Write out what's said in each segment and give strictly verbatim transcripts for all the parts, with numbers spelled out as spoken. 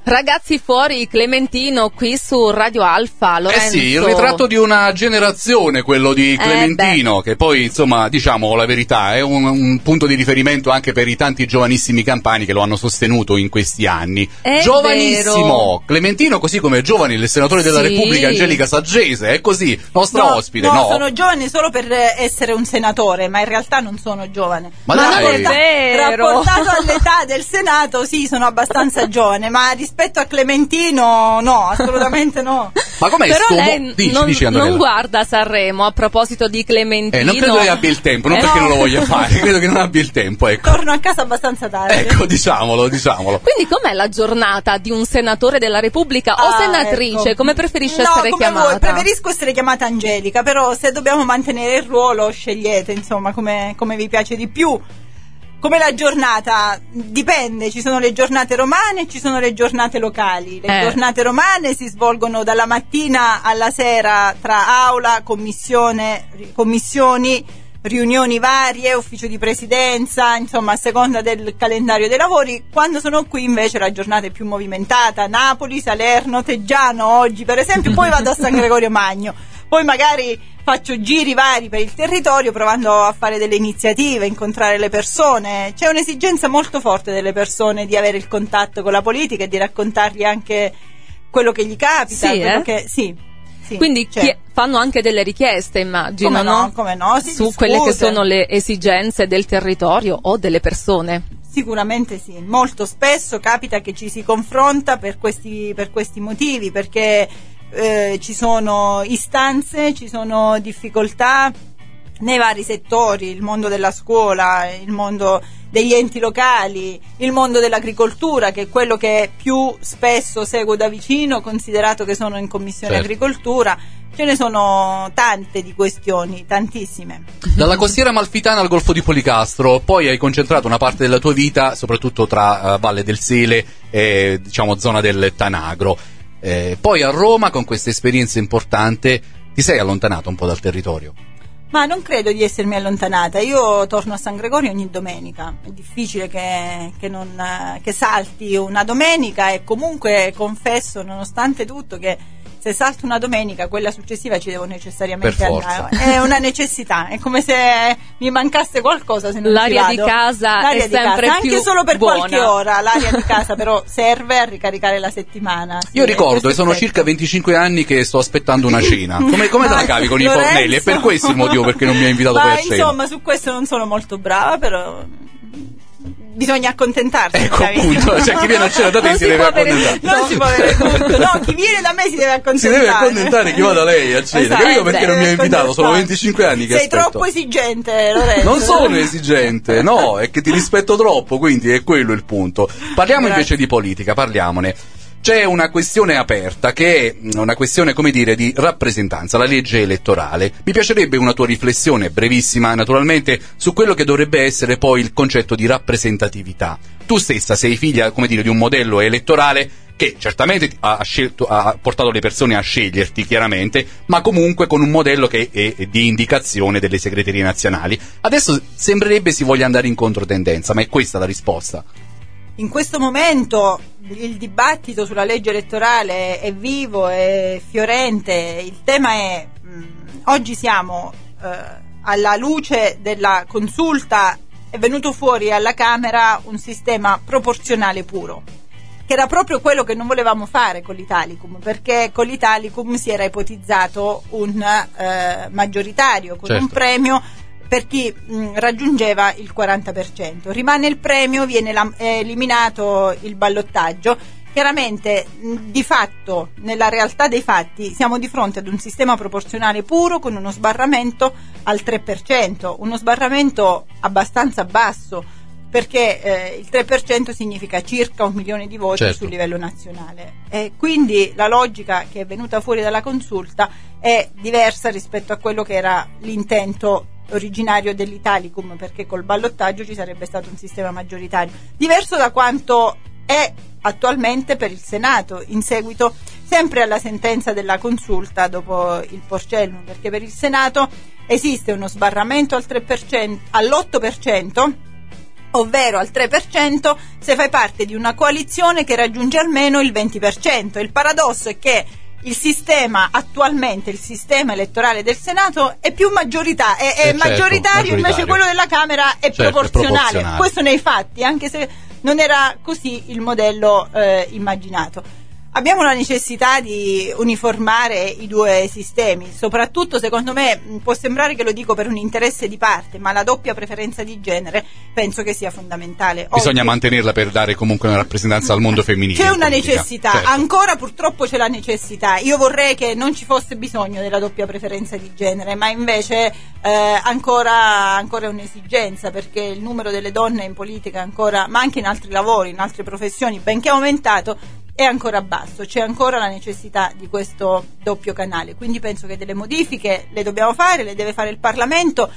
Ragazzi fuori, Clementino qui su Radio Alfa. Lorenzo. Eh sì, il ritratto di una generazione, quello di Clementino, eh che poi insomma, diciamo la verità, è un, un punto di riferimento anche per i tanti giovanissimi campani che lo hanno sostenuto in questi anni. È Giovanissimo vero. Clementino, così come è giovane il senatore della Sì. Repubblica Angelica Saggese, è così, nostra no, ospite. No, no, sono giovane solo per essere un senatore, ma in realtà non sono giovane. Ma, Ma dai, non è vero. Rapportato all'età del Senato, sì, sono abbastanza giovane, ma rispetto a Clementino, no, assolutamente no. ma com'è Però sto mo- lei dici, non, dici, non guarda Sanremo a proposito di Clementino. Eh, non credo che abbia il tempo, non Eh, perché no. non lo voglia fare, credo che non abbia il tempo, ecco. Torno a casa abbastanza tardi. Ecco, diciamolo, diciamolo. Quindi com'è la giornata di un senatore della Repubblica o Ah, senatrice? ecco. Come preferisce no, essere come chiamata? Voi, preferisco essere chiamata Angelica, però se dobbiamo mantenere il ruolo scegliete, insomma, come, come vi piace di più. Come la giornata? Dipende, ci sono le giornate romane e ci sono le giornate locali. Le Eh. giornate romane si svolgono dalla mattina alla sera tra aula, commissione, commissioni, riunioni varie, ufficio di presidenza, insomma a seconda del calendario dei lavori. Quando sono qui invece la giornata è più movimentata, Napoli, Salerno, Teggiano oggi per esempio, poi vado a San Gregorio Magno, poi magari faccio giri vari per il territorio provando a fare delle iniziative, incontrare le persone. C'è un'esigenza molto forte delle persone di avere il contatto con la politica e di raccontargli anche quello che gli capita, Sì, quello eh? che sì. Sì, Quindi cioè, chi- fanno anche delle richieste, immagino, come no, no? come no, si Su discute. quelle che sono le esigenze del territorio o delle persone. Sicuramente sì, molto spesso capita che ci si confronta per questi, per questi motivi, perché eh, ci sono istanze, ci sono difficoltà nei vari settori, il mondo della scuola, il mondo degli enti locali, il mondo dell'agricoltura, che è quello che più spesso seguo da vicino, considerato che sono in commissione Certo. agricoltura. Ce ne sono tante di questioni, tantissime. Dalla costiera amalfitana al Golfo di Policastro, poi hai concentrato una parte della tua vita soprattutto tra uh, Valle del Sele e diciamo zona del Tanagro. Eh, poi a Roma, con questa esperienza importante, ti sei allontanato un po' dal territorio. Ma non credo di essermi allontanata, io torno a San Gregorio ogni domenica, è difficile che, che, non, che salti una domenica, e comunque confesso nonostante tutto che se salto una domenica, quella successiva ci devo necessariamente Per forza. andare. È una necessità, è come se mi mancasse qualcosa se non L'aria ci di vado. casa L'aria è di sempre casa, più anche solo per buona. qualche ora, l'aria di casa però serve a ricaricare la settimana. Sì, Io ricordo, questo e sono è circa venticinque anni che sto aspettando una cena. Come, come te la cavi con i Lorenzo? fornelli? È per questo il motivo perché non mi hai invitato Ma poi a cena. insomma, su questo non sono molto brava, però bisogna accontentarsi. Ecco appunto, cioè chi viene a cena da te Non si si deve può avere accontentare. Non si può avere tutto, no, chi viene da me si deve Si accontentare. deve accontentare chi va da lei a cena. Esatto, Capito perché non mi ha deve invitato? Sono accontentarsi. venticinque anni che Sei aspetto. troppo esigente, Lorenzo. Non sono esigente, no, è che ti rispetto troppo, quindi è quello il punto. Parliamo Grazie. invece di politica, parliamone. C'è una questione aperta che è una questione, come dire, di rappresentanza, la legge elettorale. Mi piacerebbe una tua riflessione, brevissima naturalmente, su quello che dovrebbe essere poi il concetto di rappresentatività. Tu stessa sei figlia, come dire, di un modello elettorale che certamente ha, scelto, ha portato le persone a sceglierti, chiaramente, ma comunque con un modello che è, è di indicazione delle segreterie nazionali. Adesso sembrerebbe si voglia andare in controtendenza, ma è questa la risposta? In questo momento il dibattito sulla legge elettorale è vivo, è fiorente. Il tema è, mh, oggi siamo eh, alla luce della consulta, è venuto fuori alla Camera un sistema proporzionale puro, che era proprio quello che non volevamo fare con l'Italicum, perché con l'Italicum si era ipotizzato un eh, maggioritario con Certo. un premio per chi mh, raggiungeva il quaranta per cento. Rimane il premio, viene la, è eliminato il ballottaggio. Chiaramente, mh, di fatto, nella realtà dei fatti, siamo di fronte ad un sistema proporzionale puro con uno sbarramento al tre per cento, uno sbarramento abbastanza basso, perché eh, il tre per cento significa circa un milione di voti Certo. sul livello nazionale. E quindi la logica che è venuta fuori dalla consulta è diversa rispetto a quello che era l'intento originario dell'Italicum, perché col ballottaggio ci sarebbe stato un sistema maggioritario diverso da quanto è attualmente per il Senato, in seguito sempre alla sentenza della consulta dopo il Porcellum, perché per il Senato esiste uno sbarramento al tre per cento, all'otto per cento ovvero al tre per cento se fai parte di una coalizione che raggiunge almeno il venti per cento. Il paradosso è che il sistema attualmente, il sistema elettorale del Senato è più maggiorità, è, è eh certo, maggioritario, maggioritario, invece quello della Camera è, certo, proporzionale. è proporzionale. Questo nei fatti, anche se non era così il modello eh, immaginato. Abbiamo la necessità di uniformare i due sistemi, soprattutto secondo me, può sembrare che lo dico per un interesse di parte, ma la doppia preferenza di genere penso che sia fondamentale. Bisogna Oggi mantenerla per dare comunque una rappresentanza al mondo femminile. c'è una politica. necessità, certo. Ancora purtroppo c'è la necessità. Io vorrei che non ci fosse bisogno della doppia preferenza di genere, ma invece eh, ancora, ancora è un'esigenza, perché il numero delle donne in politica ancora, ma anche in altri lavori, in altre professioni, benché aumentato, è ancora basso, c'è ancora la necessità di questo doppio canale, quindi penso che delle modifiche le dobbiamo fare, le deve fare il Parlamento,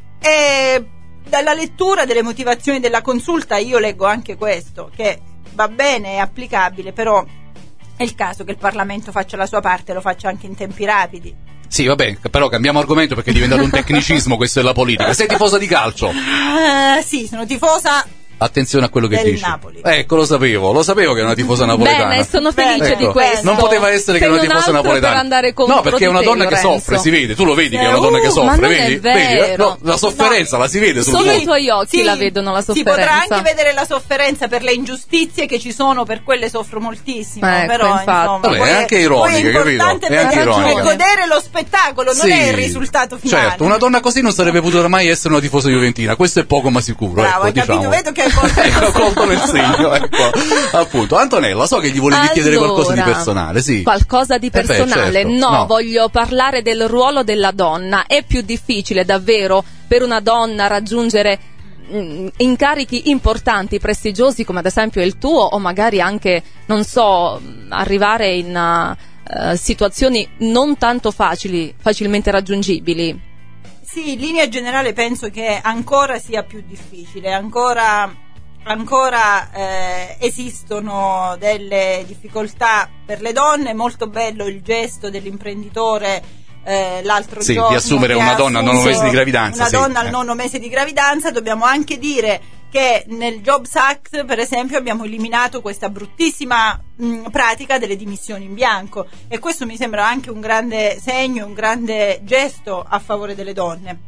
e dalla lettura delle motivazioni della consulta io leggo anche questo, che va bene, è applicabile, però è il caso che il Parlamento faccia la sua parte e lo faccia anche in tempi rapidi. Sì, vabbè, però cambiamo argomento perché è diventato un tecnicismo questo della politica. Sei tifosa di calcio? Uh, sì, sono tifosa Attenzione a quello che del dici. Napoli. Ecco, lo sapevo, lo sapevo che era una tifosa napoletana. Bene, sono felice Ecco, di questo. non poteva essere che Sei era una un tifosa altro napoletana. per andare contro No, perché è una di te, donna che Lorenzo. soffre, si vede, tu lo vedi che è una Uh, donna che ma soffre, non è vedi? vero. vedi? No, la sofferenza la si vede sul Solo volto. i tuoi occhi Sì, la vedono la si potrà sofferenza. anche vedere la sofferenza per le ingiustizie che ci sono, per quelle soffro moltissimo, Ecco, però infatti. insomma, Vabbè, poi è anche poi ironica, è importante capito? È anche vedere ironica. e godere lo spettacolo, non Sì, è il risultato finale. Certo, una donna così non sarebbe potuta mai essere una tifosa juventina, questo è poco ma sicuro. Bravo, ecco, hai capito, diciamo. vedo che hai colto Ecco, ho colto nel segno, ecco. Appunto, Antonella, so che gli volevi Allora, chiedere qualcosa di personale, sì. Qualcosa di Eh beh, personale? certo. no, No. voglio parlare del ruolo della donna. È più difficile davvero per una donna raggiungere mh, incarichi importanti, prestigiosi come ad esempio il tuo, o magari anche, non so, arrivare in uh, situazioni non tanto facili, facilmente raggiungibili? Sì, in linea generale penso che ancora sia più difficile, ancora, ancora eh, esistono delle difficoltà per le donne. Molto bello il gesto dell'imprenditore eh, l'altro Sì, giorno, di assumere che una ha donna al nono assunto mese di gravidanza, una sì, donna al eh. nono mese di gravidanza. Dobbiamo anche dire che nel Jobs Act, per esempio, abbiamo eliminato questa bruttissima mh, pratica delle dimissioni in bianco, e questo mi sembra anche un grande segno, un grande gesto a favore delle donne.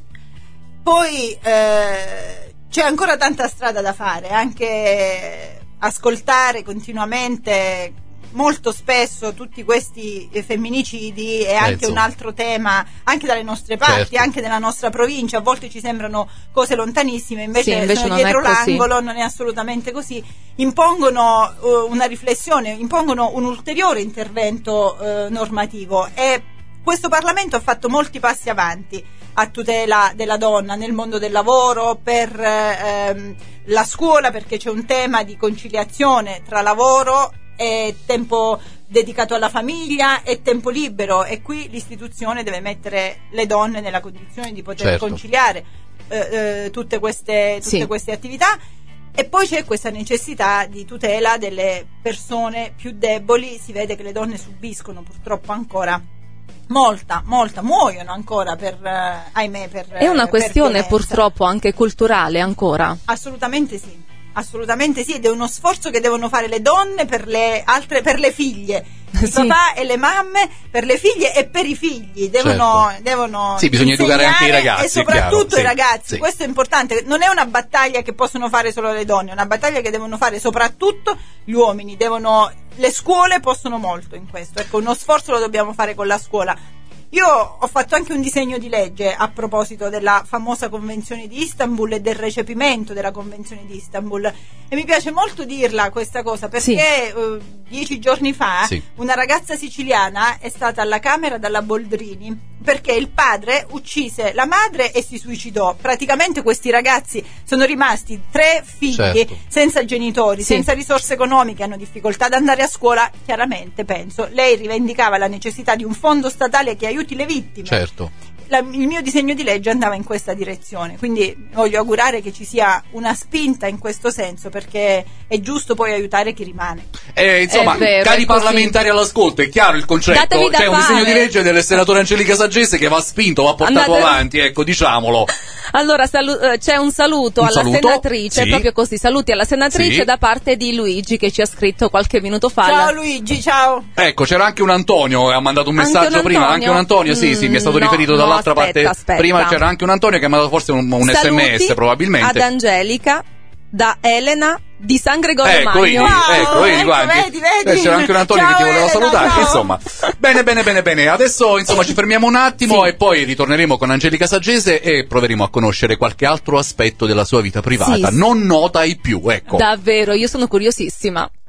Poi eh, c'è ancora tanta strada da fare, anche ascoltare continuamente, molto spesso, tutti questi femminicidi è anche insomma. un altro tema, anche dalle nostre parti, Certo. anche nella nostra provincia. A volte ci sembrano cose lontanissime, invece, Sì, invece sono non è dietro così. l'angolo, non è assolutamente così. Impongono uh, una riflessione, impongono un ulteriore intervento uh, normativo, e questo Parlamento ha fatto molti passi avanti a tutela della donna nel mondo del lavoro, per ehm, la scuola, perché c'è un tema di conciliazione tra lavoro e tempo dedicato alla famiglia e tempo libero, e qui l'istituzione deve mettere le donne nella condizione di poter Certo. conciliare eh, eh, tutte queste, tutte Sì. queste attività. E poi c'è questa necessità di tutela delle persone più deboli. Si vede che le donne subiscono purtroppo ancora molta, molta, muoiono ancora per, eh, ahimè, per È una per questione violenza. purtroppo anche culturale ancora. Assolutamente sì, assolutamente sì, ed è uno sforzo che devono fare le donne per le altre, per le figlie, i Sì. papà e le mamme per le figlie e per i figli. Devono, Certo. devono Sì, bisogna educare anche i insegnare, ragazzi, e soprattutto è i chiaro, sì, ragazzi. sì. Questo è importante, non è una battaglia che possono fare solo le donne, è una battaglia che devono fare soprattutto gli uomini. Devono, le scuole possono molto in questo, ecco, uno sforzo lo dobbiamo fare con la scuola. Io ho fatto anche un disegno di legge a proposito della famosa Convenzione di Istanbul e del recepimento della Convenzione di Istanbul, e mi piace molto dirla questa cosa, perché Sì. eh, dieci giorni fa Sì. una ragazza siciliana è stata alla Camera dalla Boldrini perché il padre uccise la madre e si suicidò. Praticamente questi ragazzi sono rimasti tre figli Certo. senza genitori, Sì. senza risorse economiche, hanno difficoltà ad andare a scuola. Chiaramente, penso, lei rivendicava la necessità di un fondo statale che aiuti le vittime. Certo. la, il mio disegno di legge andava in questa direzione, quindi voglio augurare che ci sia una spinta in questo senso, perché è giusto poi aiutare chi rimane. Eh, insomma, È vero, cari è così. parlamentari all'ascolto, è chiaro il concetto. Datevi da C'è un fare. disegno di legge del senatore Angelica Saggese che va spinto, va portato Andate- avanti, ecco, diciamolo. Allora salu- eh, c'è un saluto Un alla saluto, senatrice, sì. proprio così, saluti alla senatrice Sì. da parte di Luigi che ci ha scritto qualche minuto fa. Ciao La- Luigi, ciao. Ecco, c'era anche un Antonio, ha mandato un Anche messaggio un prima, Antonio? anche un Antonio, sì, sì, mi è stato Mm, no, riferito no, dall'altra aspetta, parte. aspetta. Prima c'era anche un Antonio che ha mandato forse un, un Saluti sms probabilmente. ad Angelica da Elena di San Gregorio Ecco, vedi, Magno. Wow, ecco, vedi, ecco, guarda, vedi, vedi. eh, c'era anche un Antonio Ciao, che ti voleva Elena, salutare, ciao. insomma. Bene, bene, bene, bene. Adesso, insomma, ci fermiamo un attimo Sì. e poi ritorneremo con Angelica Saggese e proveremo a conoscere qualche altro aspetto della sua vita privata, Sì. non nota ai più, ecco. Davvero, io sono curiosissima.